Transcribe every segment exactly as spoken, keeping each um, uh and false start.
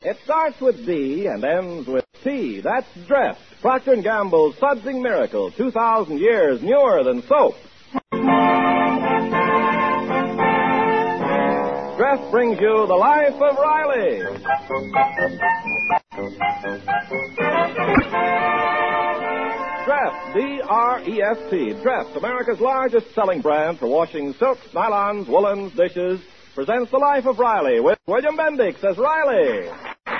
It starts with D and ends with T. That's Dreft, Procter and Gamble's Sudsing Miracle, two thousand years newer than soap. Dreft brings you The Life of Riley. Dreft, D R E S T. Dreft, America's largest selling brand for washing silks, nylons, woolens, dishes, presents The Life of Riley with William Bendix as Riley.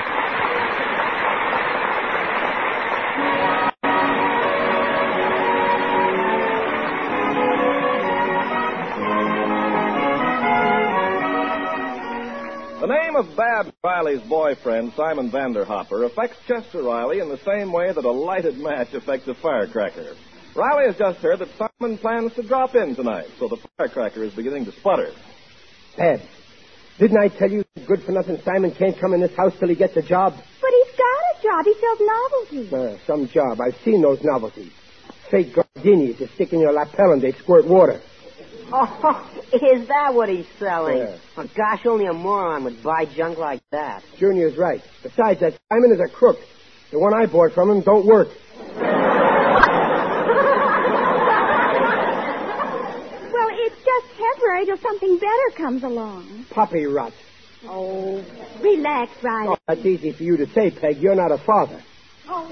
The name of Babs Riley's boyfriend, Simon Vanderhopper, affects Chester Riley in the same way that a lighted match affects a firecracker. Riley has just heard that Simon plans to drop in tonight, so the firecracker is beginning to sputter. Babs, didn't I tell you good-for-nothing Simon can't come in this house till he gets a job? But he's got a job. He sells novelties. Uh, some job. I've seen those novelties. Fake gardenias to stick in your lapel and they squirt water. Oh, is that what he's selling? Yeah. Oh, gosh, only a moron would buy junk like that. Junior's right. Besides, that Simon is a crook. The one I bought from him don't work. Well, it's just temporary till something better comes along. Puppy rot. Oh, relax, Riley. Oh, that's easy for you to say, Peg. You're not a father. Oh.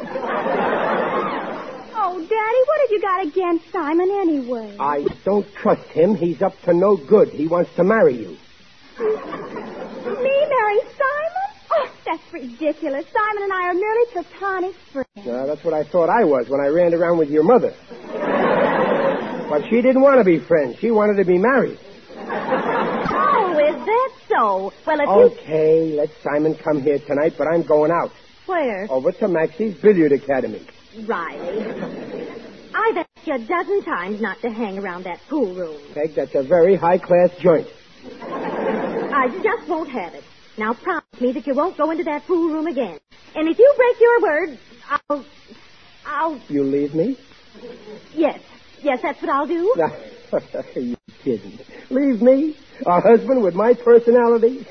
Oh, Daddy, what have you got against Simon anyway? I don't trust him. He's up to no good. He wants to marry you. Me marry Simon? Oh, that's ridiculous. Simon and I are merely platonic friends. Uh, that's what I thought I was when I ran around with your mother. But she didn't want to be friends. She wanted to be married. Oh, is that so? Well, if Okay, let Simon come here tonight, but I'm going out. Where? Over to Maxie's Billiard Academy. Riley, I've asked you a dozen times not to hang around that pool room. Peg, that's a very high-class joint. I just won't have it. Now promise me that you won't go into that pool room again. And if you break your word, I'll... I'll... You leave me? Yes. Yes, that's what I'll do. Are you kidding? Leave me? A husband with my personality?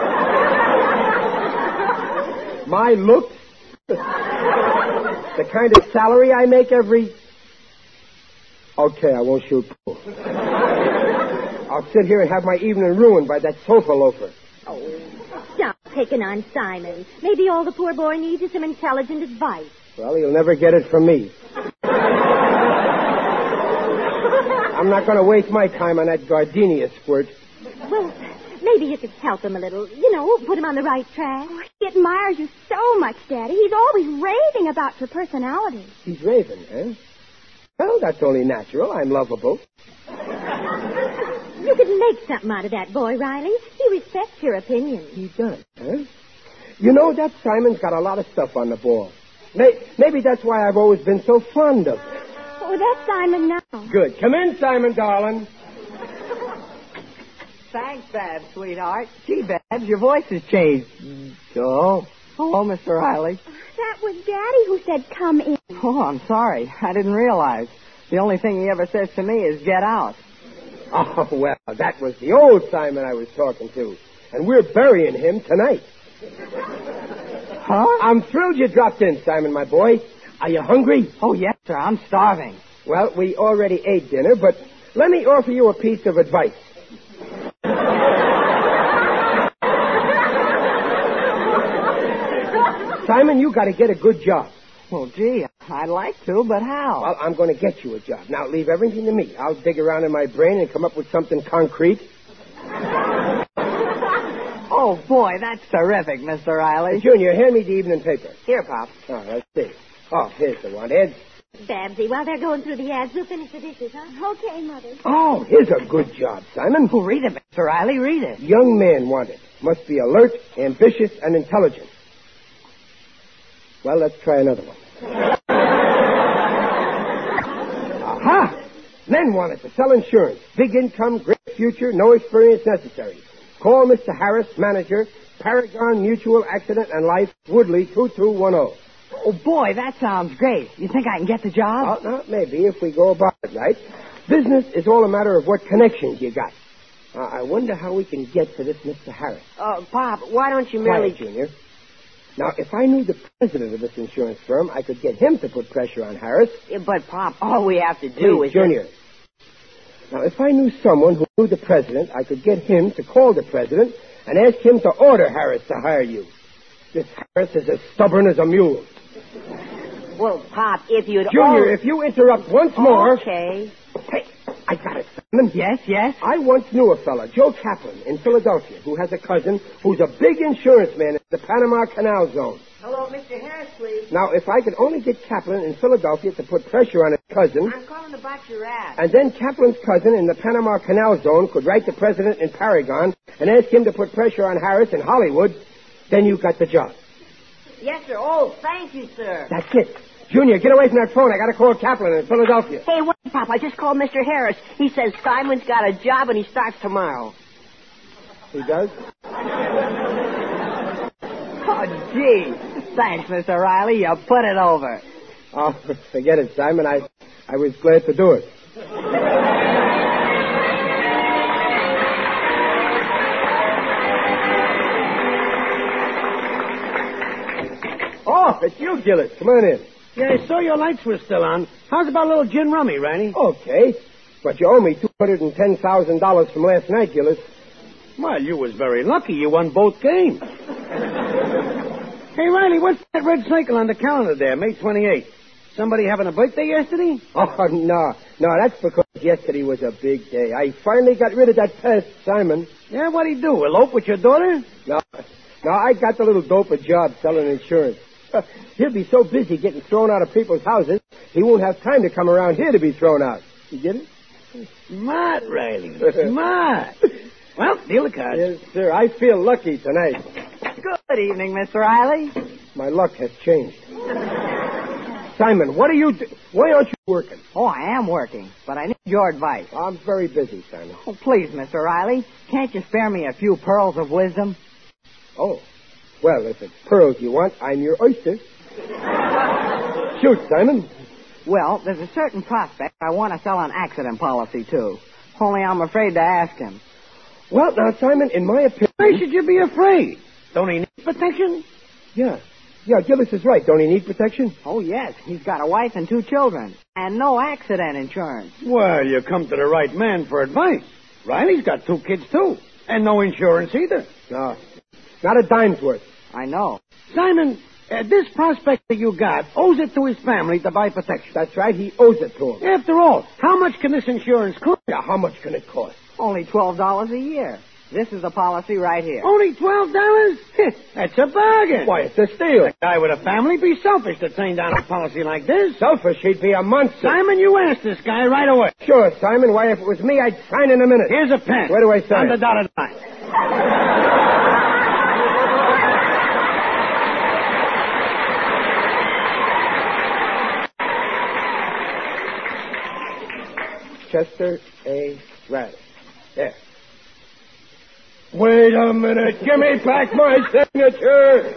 My looks? The kind of salary I make every... Okay, I won't shoot pool. I'll sit here and have my evening ruined by that sofa loafer. Oh, stop picking on Simon. Maybe all the poor boy needs is some intelligent advice. Well, he'll never get it from me. I'm not going to waste my time on that gardenia squirt. Well, maybe you could help him a little. You know, put him on the right track. Oh, he admires you so much, Daddy. He's always raving about your personality. He's raving, huh? Well, that's only natural. I'm lovable. You could make something out of that boy, Riley. He respects your opinion. He does, huh? You know, that Simon's got a lot of stuff on the ball. Maybe that's why I've always been so fond of him. Oh, that's Simon now. Good. Come in, Simon, darling. Thanks, Babs, sweetheart. Gee, Babs, your voice has changed. Oh, hello, Mister Riley. That was Daddy who said come in. Oh, I'm sorry. I didn't realize. The only thing he ever says to me is get out. Oh, well, that was the old Simon I was talking to. And we're burying him tonight. Huh? I'm thrilled you dropped in, Simon, my boy. Are you hungry? Oh, yes, sir. I'm starving. Well, we already ate dinner, but let me offer you a piece of advice. Simon, you got to get a good job. Well, gee, I'd like to, but how? Well, I'm going to get you a job. Now, leave everything to me. I'll dig around in my brain and come up with something concrete. Oh, boy, that's terrific, Mister Riley. Junior, hand me the evening paper. Here, Pop. Oh, let's see. Oh, here's the one, Ed. Babsy, while they're going through the ads, we'll finish the dishes, huh? Okay, Mother. Oh, here's a good job, Simon. Oh, read it, Mister Riley, read it. Young man wanted. Must be alert, ambitious, and intelligent. Well, let's try another one. Aha! Men wanted to sell insurance. Big income, great future, no experience necessary. Call Mister Harris, manager, Paragon Mutual Accident and Life, Woodley, two two one zero. Oh, boy, that sounds great. You think I can get the job? Well, no, maybe if we go about it right. Business is all a matter of what connections you got. Uh, I wonder how we can get to this Mister Harris. Uh, Pop, why don't you merely... Quiet, Junior. Now, if I knew the president of this insurance firm, I could get him to put pressure on Harris. Yeah, but, Pop, all we have to do Please, is... Junior. Now, if I knew someone who knew the president, I could get him to call the president and ask him to order Harris to hire you. This Harris is as stubborn as a mule. Well, Pop, if you'd... Junior, if you interrupt once more... Okay. Hey, I got it, Simon. Yes, yes? I once knew a fella, Joe Kaplan, in Philadelphia, who has a cousin who's a big insurance man in the Panama Canal Zone. Hello, Mister Harris, please. Now, if I could only get Kaplan in Philadelphia to put pressure on his cousin... I'm calling about your ad. And then Kaplan's cousin in the Panama Canal Zone could write the president in Paragon and ask him to put pressure on Harris in Hollywood, then you got the job. Yes, sir. Oh, thank you, sir. That's it. Junior, get away from that phone. I got to call Kaplan in Philadelphia. Hey, wait, Pop. I just called Mister Harris. He says Simon's got a job and he starts tomorrow. He does? Oh, gee. Thanks, Mister Riley. You put it over. Oh, forget it, Simon. I, I was glad to do it. Oh, it's you, Gillis. Come on in. Yeah, I saw your lights were still on. How's about a little gin rummy, Riley? Okay. But you owe me two hundred ten thousand dollars from last night, Gillis. Well, you was very lucky. You won both games. Hey, Riley, what's that red cycle on the calendar there, May twenty-eighth? Somebody having a birthday yesterday? Oh, no. No, that's because yesterday was a big day. I finally got rid of that pest, Simon. Yeah, what'd he do, elope with your daughter? No. No, I got the little dope a job selling insurance. He'll be so busy getting thrown out of people's houses, he won't have time to come around here to be thrown out. You get it? Smart, Riley. Smart. Well, deal the cards. Yes, sir. I feel lucky tonight. Good evening, Mister Riley. My luck has changed. Simon, what are you do- Why aren't you working? Oh, I am working, but I need your advice. I'm very busy, Simon. Oh, please, Mister Riley, can't you spare me a few pearls of wisdom? Oh. Well, if it's pearls you want, I'm your oyster. Shoot, Simon. Well, there's a certain prospect I want to sell an accident policy to. Only I'm afraid to ask him. Well, now, Simon, in my opinion... Why should you be afraid? Don't he need protection? Yeah. Yeah, Gillis is right. Don't he need protection? Oh, yes. He's got a wife and two children. And no accident insurance. Well, you come to the right man for advice. Riley's got two kids, too. And no insurance either. No. Not a dime's worth. I know. Simon, uh, this prospect that you got owes it to his family to buy protection. That's right. He owes it to him. After all, how much can this insurance cost? Yeah, how much can it cost? Only twelve dollars a year. This is the policy right here. Only twelve dollars? That's a bargain. Why, it's a steal. A guy with a family be selfish to turn down a policy like this. Selfish, he'd be a monster. Simon, you ask this guy right away. Sure, Simon. Why, if it was me, I'd sign in a minute. Here's a pen. Where do I sign? On the dotted line. Chester A. Riley. There. Wait a minute. Give me back my signature.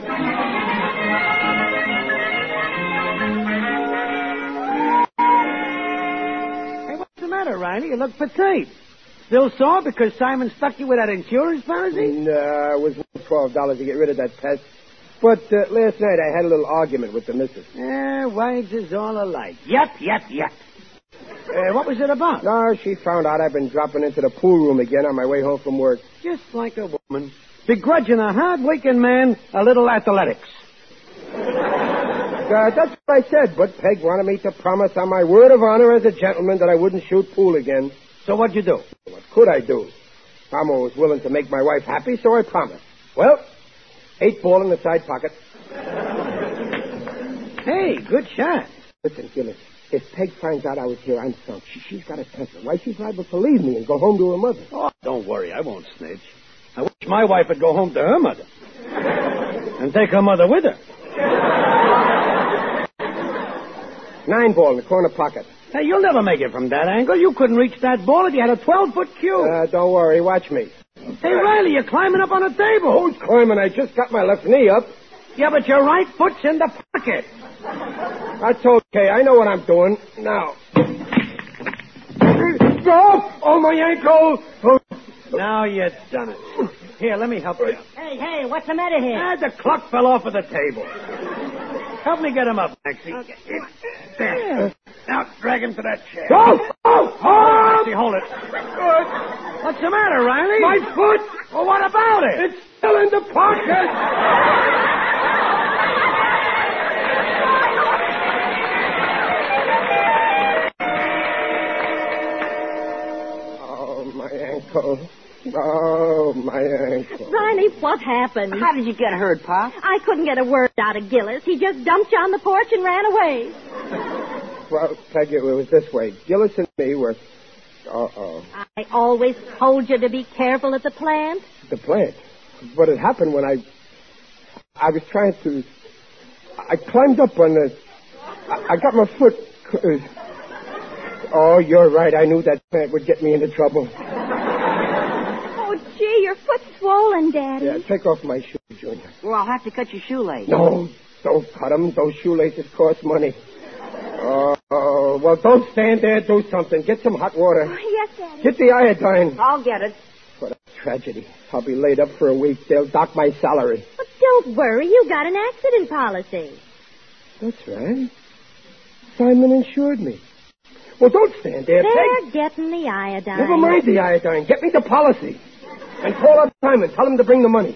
Hey, what's the matter, Riley? You look fatigued. Still sore because Simon stuck you with that insurance policy? No, it was worth twelve dollars to get rid of that pest. But uh, last night I had a little argument with the missus. Eh, wives is all alike. Yep, yep, yep. Uh, what was it about? No, she found out I've been dropping into the pool room again on my way home from work. Just like a woman. Begrudging a hard-working man a little athletics. Uh, that's what I said, but Peg wanted me to promise on my word of honor as a gentleman that I wouldn't shoot pool again. So what'd you do? What could I do? I'm always willing to make my wife happy, so I promised. Well, eight ball in the side pocket. Hey, good shot. Listen, Gillis, if Peg finds out I was here, I'm sunk. She, she's got a temper. Why, she's liable to leave me and go home to her mother. Oh, don't worry. I won't snitch. I wish my wife would go home to her mother. And take her mother with her. Nine ball in the corner pocket. Hey, you'll never make it from that angle. You couldn't reach that ball if you had a twelve-foot cue. Uh, don't worry. Watch me. Hey, Riley, you're climbing up on a table. Who's climbing? I just got my left knee up. Yeah, but your right foot's in the pocket. That's okay. I know what I'm doing. Now. Go! Oh, my ankle! Oh. Now you've done it. Here, let me help you. Hey, hey, what's the matter here? Ah, the clock fell off of the table. Help me get him up, Maxie. Okay. There. Now, drag him to that chair. Oh, oh, oh! Maxie, hold it. What's the matter, Riley? My foot! Well, what about it? It's still in the pocket! Oh, my ankle. Oh, my ankle. Riley, what happened? How did you get hurt, Pop? I couldn't get a word out of Gillis. He just dumped you on the porch and ran away. Well, Peggy, it was this way. Gillis and me were... Uh-oh. I always told you to be careful at the plant. The plant? But it happened when I... I was trying to... I climbed up on the... I, I got my foot... Uh, oh, you're right. I knew that plant would get me into trouble. Oh, gee, your foot's swollen, Daddy. Yeah, take off my shoe, Junior. Well, I'll have to cut your shoelace. No, don't cut them. Those shoelaces cost money. Oh, oh, well, don't stand there. Do something. Get some hot water. Oh, yes, Daddy. Get the iodine. I'll get it. What a tragedy. I'll be laid up for a week. They'll dock my salary. But don't worry. You got an accident policy. That's right. Simon insured me. Well, don't stand there. They're Peg. getting the iodine. Never mind the iodine. Get me the policy. And call up Simon. Tell him to bring the money.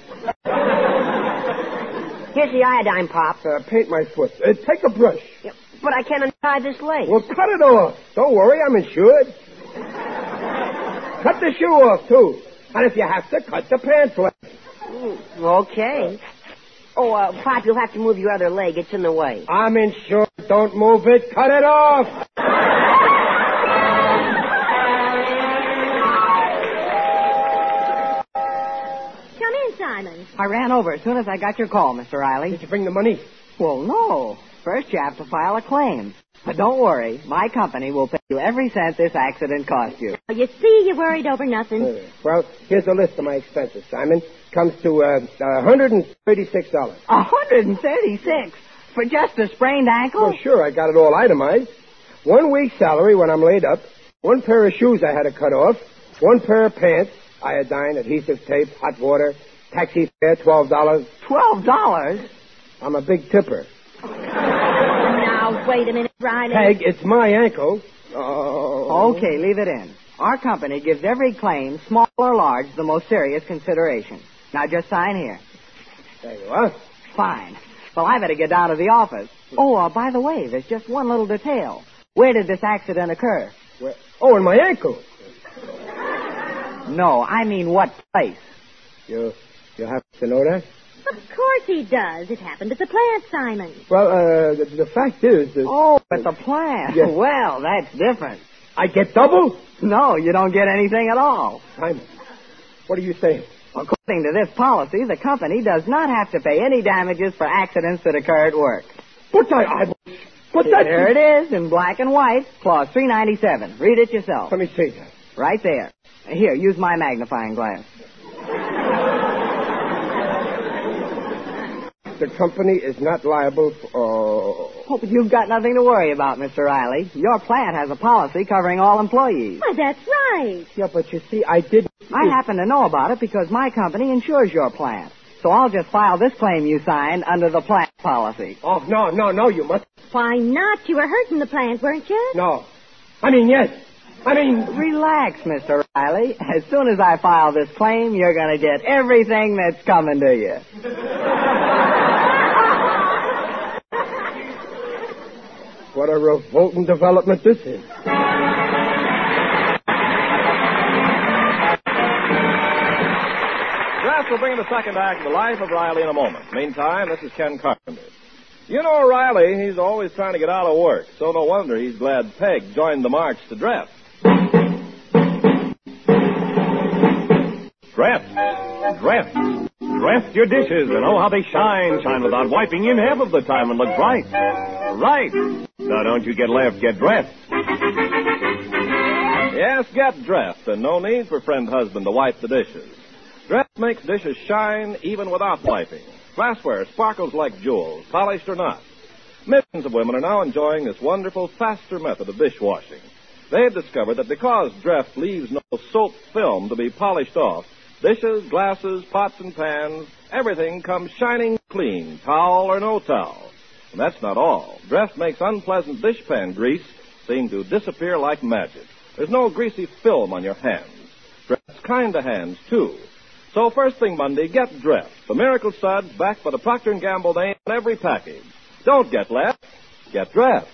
Here's the iodine, Pop. Uh, paint my foot. Uh, take a brush. Yep. But I can't untie this leg. Well, cut it off. Don't worry. I'm insured. Cut the shoe off, too. And if you have to, cut the pants leg. Mm, okay. Oh, uh, Pop, you'll have to move your other leg. It's in the way. I'm insured. Don't move it. Cut it off. Come in, Simon. I ran over as soon as I got your call, Mister Riley. Did you bring the money? Well, no. First, you have to file a claim. But don't worry. My company will pay you every cent this accident cost you. Oh, you see, you worried over nothing. Uh, well, here's a list of my expenses, Simon. Comes to uh, one hundred thirty-six dollars. one hundred thirty-six for just a sprained ankle? Oh, sure. I got it all itemized. One week's salary when I'm laid up. One pair of shoes I had to cut off. One pair of pants. Iodine, adhesive tape, hot water. Taxi fare, twelve dollars. twelve dollars? I'm a big tipper. Now, wait a minute, Riley. Peg, it's my ankle. Oh. Okay, leave it in. Our company gives every claim, small or large, the most serious consideration. Now, just sign here. There you are. Fine. Well, I better get down to the office. Oh, uh, by the way, there's just one little detail. Where did this accident occur? Where? Oh, in my ankle. No, I mean what place? You, you have to know that? Of course he does. It happened at the plant, Simon. Well, uh, the, the fact is that... Oh, at the plant. Yes. Well, that's different. I get double? No, you don't get anything at all. Simon, what are you saying? According to this policy, the company does not have to pay any damages for accidents that occur at work. But I... I but that... There it is, in black and white, clause three ninety-seven. Read it yourself. Let me see that. Right there. Here, use my magnifying glass. The company is not liable for... Oh. Oh, but you've got nothing to worry about, Mister Riley. Your plant has a policy covering all employees. Why, that's right. Yeah, but you see, I didn't... I happen to know about it because my company insures your plant. So I'll just file this claim you signed under the plant policy. Oh, no, no, no, you must... Why not? You were hurting the plant, weren't you? No. I mean, yes. I mean... Relax, Mister Riley. As soon as I file this claim, you're going to get everything that's coming to you. What a revolting development this is. Dress will bring in the second act of The Life of Riley in a moment. Meantime, this is Ken Carpenter. You know Riley, he's always trying to get out of work, so no wonder he's glad Peg joined the march to dress. Dress. Dress. Dress your dishes and oh how they shine. Shine without wiping in half of the time and look bright. Right. Now don't you get left, get dressed. Yes, get dressed, and no need for friend husband to wipe the dishes. Dress makes dishes shine even without wiping. Glassware sparkles like jewels, polished or not. Millions of women are now enjoying this wonderful, faster method of dishwashing. They've discovered that because Dress leaves no soap film to be polished off, Dishes, glasses, pots, and pans, everything comes shining clean, towel or no towel. And that's not all. Dreft makes unpleasant dishpan grease seem to disappear like magic. There's no greasy film on your hands. Dreft's kind to hands, too. So first thing Monday, get Dreft, the miracle suds backed by the Procter and Gamble name on every package. Don't get left. Get Dreft.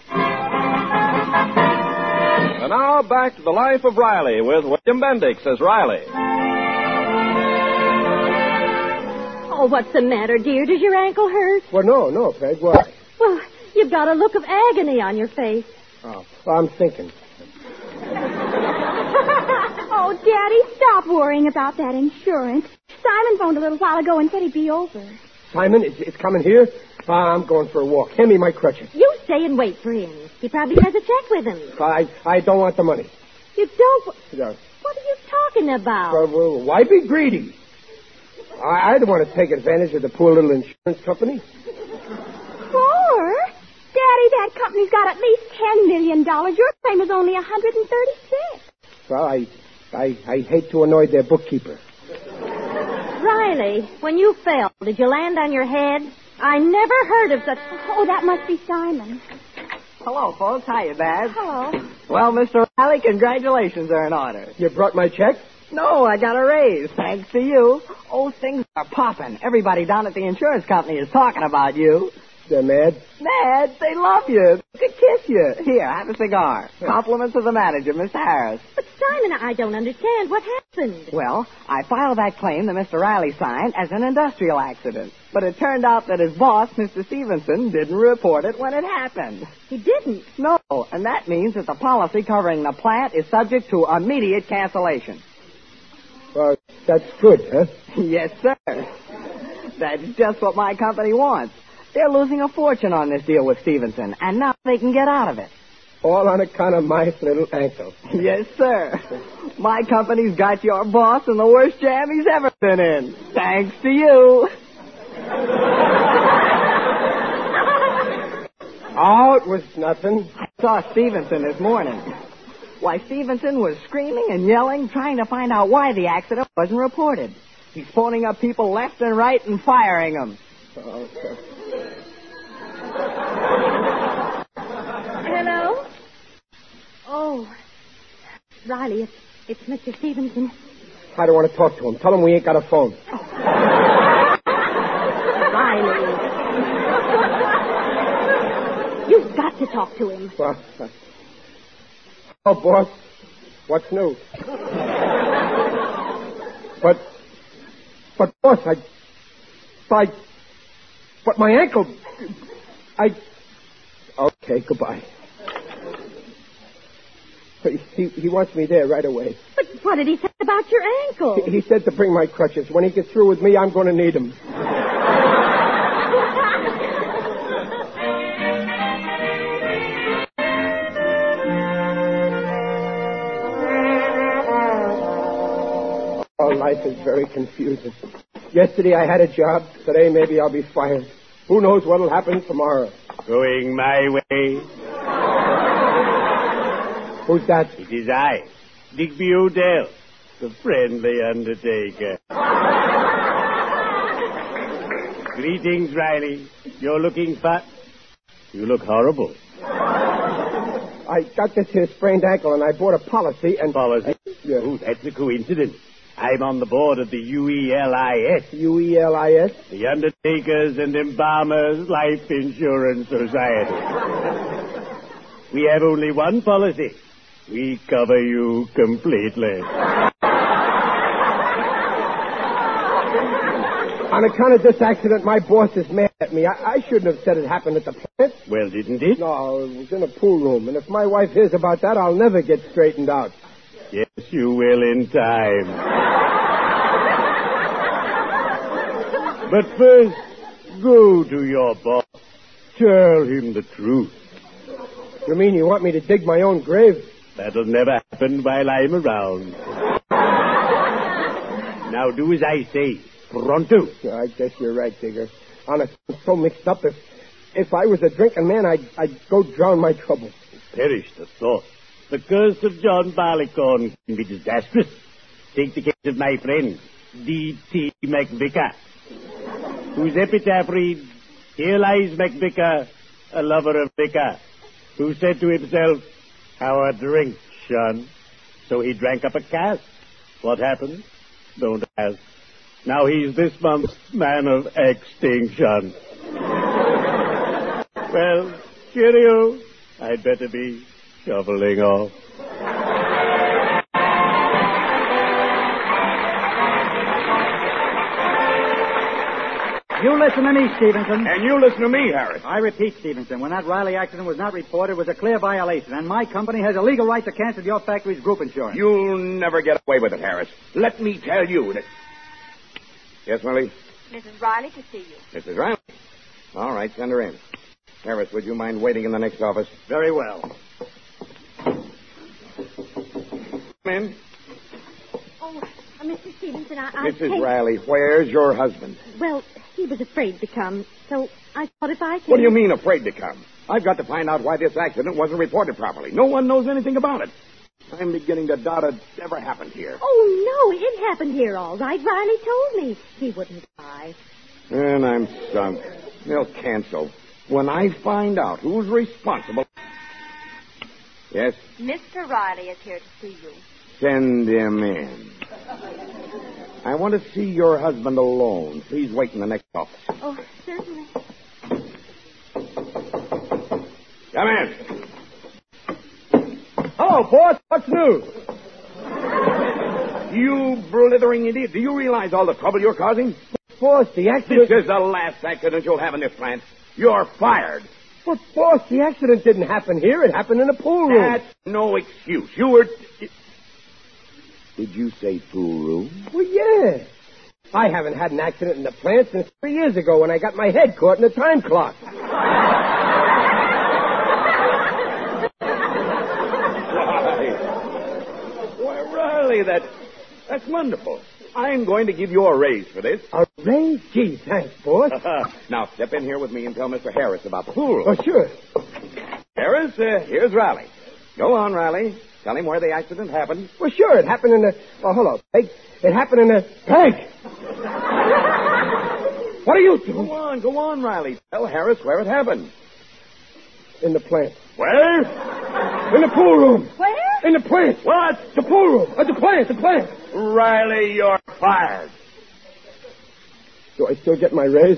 And now back to the life of Riley with William Bendix as Riley. Oh, what's the matter, dear? Does your ankle hurt? Well, no, no, Peg. Why? Well, you've got a look of agony on your face. Oh, well, I'm thinking. Oh, Daddy, stop worrying about that insurance. Simon phoned a little while ago and said he'd be over. Simon, it's, it's coming here? Uh, I'm going for a walk. Hand me my crutches. You stay and wait for him. He probably has a check with him. I I don't want the money. You don't... No. What are you talking about? Well, well, why be greedy? I, I don't want to take advantage of the poor little insurance company. Poor? Daddy, that company's got at least ten million dollars. Your claim is only one hundred thirty-six. Well, I, I, I hate to annoy their bookkeeper. Riley, when you fell, did you land on your head? I never heard of such... Oh, that must be Simon. Hello, folks. Hiya, Babs. Hello. Well, Mister Riley, congratulations are in order. You brought my check? No, I got a raise, thanks to you. Oh, things are popping. Everybody down at the insurance company is talking about you. They're mad? Mad? They love you. They could kiss you. Here, have a cigar. Compliments of the manager, Mister Harris. But, Simon, I don't understand. What happened? Well, I filed that claim that Mister Riley signed as an industrial accident. But it turned out that his boss, Mister Stevenson, didn't report it when it happened. He didn't? No, and that means that the policy covering the plant is subject to immediate cancellation. Well, that's good, huh? Yes, sir. That's just what my company wants. They're losing a fortune on this deal with Stevenson, and now they can get out of it. All on account of my little ankle. Yes, sir. My company's got your boss in the worst jam he's ever been in. Thanks to you. Oh, it was nothing. I saw Stevenson this morning. Why, Stevenson was screaming and yelling, trying to find out why the accident wasn't reported. He's phoning up people left and right and firing them. Oh, okay. Hello? Oh, Riley, it's, it's Mister Stevenson. I don't want to talk to him. Tell him we ain't got a phone. Riley. You've got to talk to him. Well, uh, oh, boss, what's new? but, but, boss, I, I, but my ankle, I, okay, goodbye. He, he, he wants me there right away. But what did he say about your ankle? He, he said to bring my crutches. When he gets through with me, I'm going to need them. Oh, life is very confusing. Yesterday I had a job. Today maybe I'll be fired. Who knows what'll happen tomorrow? Going my way. Who's that? It is I, Digby Odell, the friendly undertaker. Greetings, Riley. You're looking fat. You look horrible. I got this here sprained ankle, and I bought a policy and... Policy? I, yeah. Oh, that's a coincidence. I'm on the board of the U E L I S. U E L I S? The Undertakers and Embalmers Life Insurance Society. We have only one policy. We cover you completely. On account of this accident, my boss is mad at me. I, I shouldn't have said it happened at the plant. Well, didn't it? No, it was in a pool room. And if my wife hears about that, I'll never get straightened out. Yes, you will in time. But first, go to your boss. Tell him the truth. You mean you want me to dig my own grave? That'll never happen while I'm around. Now do as I say. Pronto. Yeah, I guess you're right, Digger. Honest, I'm so mixed up. If if I was a drinking man, I'd, I'd go drown my troubles. Perish the thought. The curse of John Barleycorn can be disastrous. Take the case of my friend, D T McVicker, whose epitaph reads, "Here lies McVicker, a lover of liquor, who said to himself, 'How a drink, son.' So he drank up a cask. What happened? Don't ask. Now he's this month's man of extinction." Well, cheerio. I'd better be shoveling off. You listen to me, Stevenson. And you listen to me, Harris. I repeat, Stevenson, when that Riley accident was not reported, it was a clear violation, and my company has a legal right to cancel your factory's group insurance. You'll never get away with it, Harris. Let me tell you that... Yes, Willie? Missus Riley to see you. Missus Riley? All right, send her in. Harris, would you mind waiting in the next office? Very well. Come in. Oh, uh, Mister Stevenson, I... I Missus can't- Riley, where's your husband? Well, he was afraid to come, so I thought if I could... What do you mean, afraid to come? I've got to find out why this accident wasn't reported properly. No one knows anything about it. I'm beginning to doubt it ever happened here. Oh, no, it happened here all right. Riley told me he wouldn't die. And I'm sunk. They'll cancel. When I find out who's responsible... Yes? Mister Riley is here to see you. Send him in. I want to see your husband alone. Please wait in the next office. Oh, certainly. Come in. Hello, boss. What's new? You blithering idiot. Do you realize all the trouble you're causing? Boss, the accident... This is the last accident you'll have in this plant. You're fired. But, boss, the accident didn't happen here. It happened in a pool room. That's no excuse. You were... Did you say pool room? Well, yeah. I haven't had an accident in the plant since three years ago when I got my head caught in the time clock. Why, Riley, that, that's wonderful. I'm going to give you a raise for this. A raise? Gee, thanks, boss. Now, step in here with me and tell Mister Harris about the pool room. Oh, sure. Harris, uh, here's Riley. Go on, Riley. Tell him where the accident happened. Well, sure, it happened in the... Oh, hello, Peg. It happened in the... Peg! What are you doing? Go on, go on, Riley. Tell Harris where it happened. In the plant. Where? In the pool room. Where? In the plant. What? The pool room. Uh, the plant, the plant. Riley, you're fired. Do I still get my raise?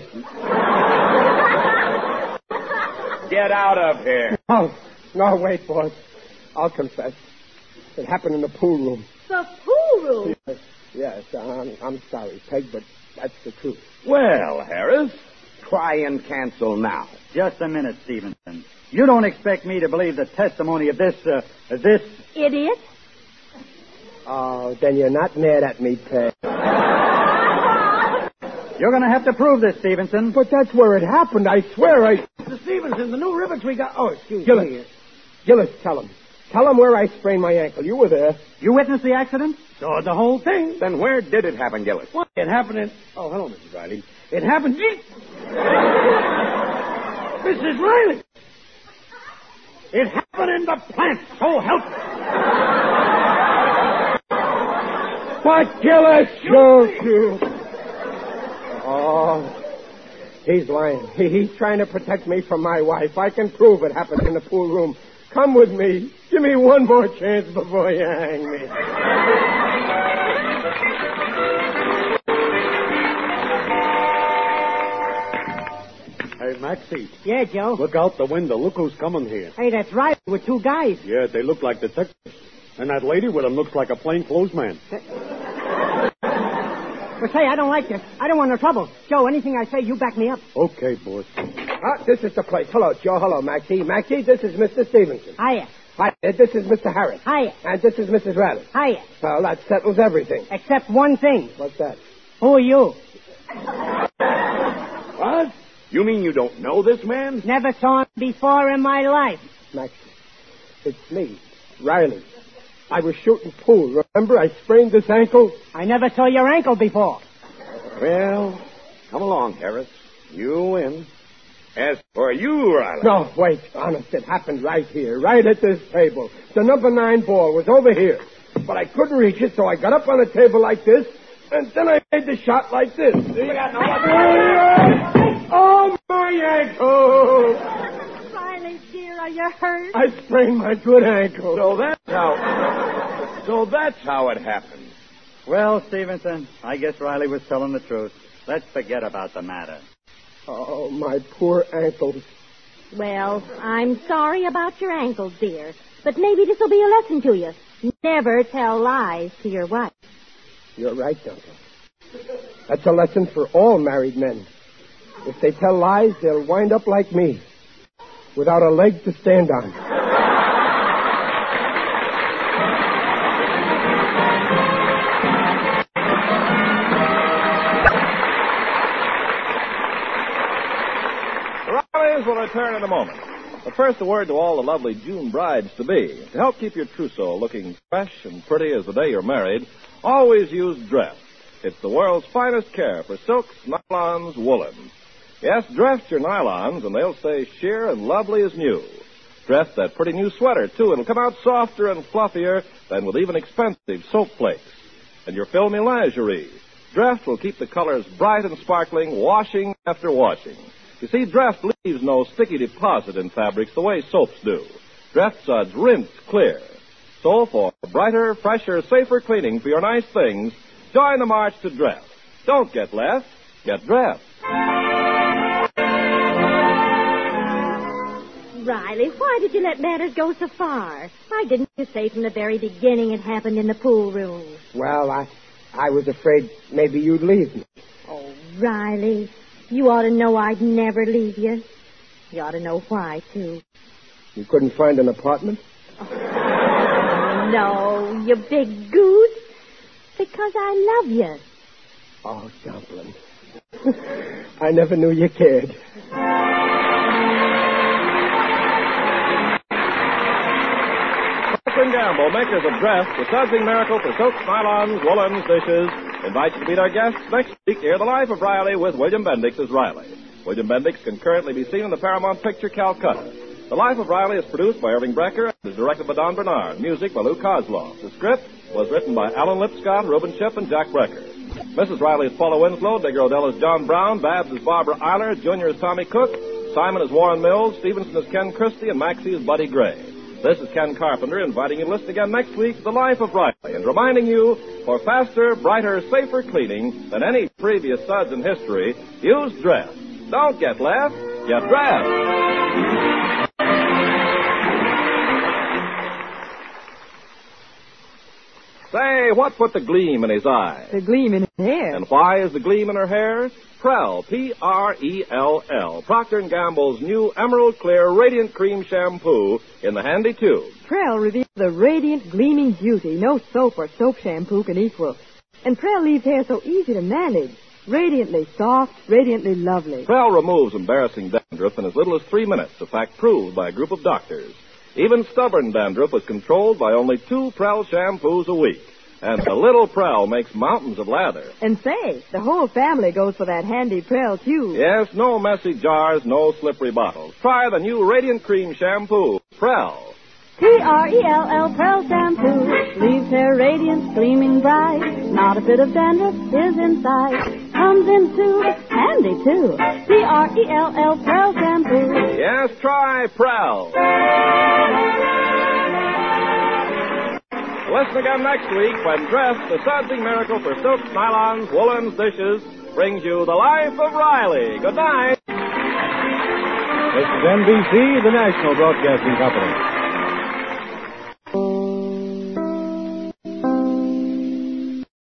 Get out of here. Oh, no, wait, boss. I'll confess. It happened in the pool room. The pool room? Yes, yes I'm, I'm sorry, Peg, but that's the truth. Well, Harris, try and cancel now. Just a minute, Stevenson. You don't expect me to believe the testimony of this, uh, this... Idiot? Oh, then you're not mad at me, Peg. You're going to have to prove this, Stevenson. But that's where it happened, I swear. I... Mister Stevenson, the new rivets we got... Oh, excuse Gillis. me. Gillis, tell him. Tell him where I sprained my ankle. You were there. You witnessed the accident? Saw the whole thing. Then where did it happen, Gillis? What? It happened in... Oh, hello, Missus Riley. It happened... Missus Riley! It happened in the plant, so help me. What, Gillis? Shoot you. Oh, he's lying. He, he's trying to protect me from my wife. I can prove it happened in the pool room. Come with me. Give me one more chance before you hang me. Hey, Maxie, Yeah, Joe. look out the window. Look who's coming here. Hey, that's right. With two guys. Yeah, they look like detectives. And that lady with him looks like a plainclothes man. But say, I don't like this. I don't want no trouble. Joe, anything I say, you back me up. Okay, boss. Ah, this is the place. Hello, Joe. Hello, Maxie. Maxie, this is Mister Stevenson. Hiya. Hi, uh, this is Mister Harris. Hiya. And this is Missus Riley. Hiya. Well, that settles everything. Except one thing. What's that? Who are you? What? You mean you don't know this man? Never saw him before in my life. Maxie, it's me, Riley. I was shooting pool. Remember, I sprained this ankle. I never saw your ankle before. Well, come along, Harris. You win. As for you, Riley... No, wait. Honest, it happened right here, right at this table. The number nine ball was over here. But I couldn't reach it, so I got up on a table like this, And then I made the shot like this. See? Oh, my ankle! Riley, dear, are you hurt? I sprained my good ankle. So that's how... So that's how it happened. Well, Stevenson, I guess Riley was telling the truth. Let's forget about the matter. Oh, my poor ankles. Well, I'm sorry about your ankles, dear. But maybe this will be a lesson to you. Never tell lies to your wife. You're right, Duncan. That's a lesson for all married men. If they tell lies, they'll wind up like me, without a leg to stand on. Riley's will return in a moment. But first, a word to all the lovely June brides-to-be. To help keep your trousseau looking fresh and pretty as the day you're married, always use Dreft. It's the world's finest care for silks, nylons, woolens. Yes, Dreft your nylons, and they'll stay sheer and lovely as new. Dreft that pretty new sweater, too. It'll come out softer and fluffier than with even expensive soap flakes. And your filmy lingerie. Dreft will keep the colors bright and sparkling, washing after washing. You see, Dreft leaves no sticky deposit in fabrics the way soaps do. Dreft suds rinse clear. So for brighter, fresher, safer cleaning for your nice things, join the march to Dreft. Don't get left. Get Dreft. Riley, why did you let matters go so far? Why didn't you say from the very beginning it happened in the pool room? Well, I, I was afraid maybe you'd leave me. Oh, Riley, you ought to know I'd never leave you. You ought to know why, too. You couldn't find an apartment? Oh, no, you big goose. Because I love you. Oh, Dumpling. I never knew you cared. Procter and Gamble, makers of Dreft, the sudsing miracle for silks, nylons, woolens, dishes, invite you to meet our guests next week. Hear the life of Riley with William Bendix as Riley. William Bendix can currently be seen in the Paramount picture Calcutta. The Life of Riley is produced by Irving Brecker and is directed by Don Bernard. Music by Lou Kozloff. The script was written by Alan Lipscott, Reuben Ship, and Jack Brecker. Missus Riley is Paula Winslow. Digger Odell is John Brown. Babs is Barbara Eiler. Junior is Tommy Cook. Simon is Warren Mills. Stevenson is Ken Christie. And Maxie is Buddy Gray. This is Ken Carpenter inviting you to listen again next week to The Life of Riley and reminding you, for faster, brighter, safer cleaning than any previous suds in history, use Dreft. Don't get left. Get Dreft. Say, what put the gleam in his eye? The gleam in his hair. And why is the gleam in her hair? Prell, P R E L L, Procter and Gamble's new Emerald Clear Radiant Cream Shampoo in the handy tube. Prell reveals the radiant, gleaming beauty no soap or soap shampoo can equal. And Prell leaves hair so easy to manage. Radiantly soft, radiantly lovely. Prell removes embarrassing dandruff in as little as three minutes, a fact proved by a group of doctors. Even stubborn dandruff was controlled by only two Prell shampoos a week. And the little Prell makes mountains of lather. And say, the whole family goes for that handy Prell tube. Yes, no messy jars, no slippery bottles. Try the new Radiant Cream Shampoo, Prell. P R E L L, Prell Shampoo. Leaves hair radiant, gleaming bright. Not a bit of dandruff is inside. Comes in tube, handy too. P R E L L, Prell Shampoo. Yes, try Prell. Listen again next week when Dreft, the sudsing miracle for silks, nylons, woolens, dishes, brings you The Life of Riley. Good night. This is N B C, the national broadcasting company.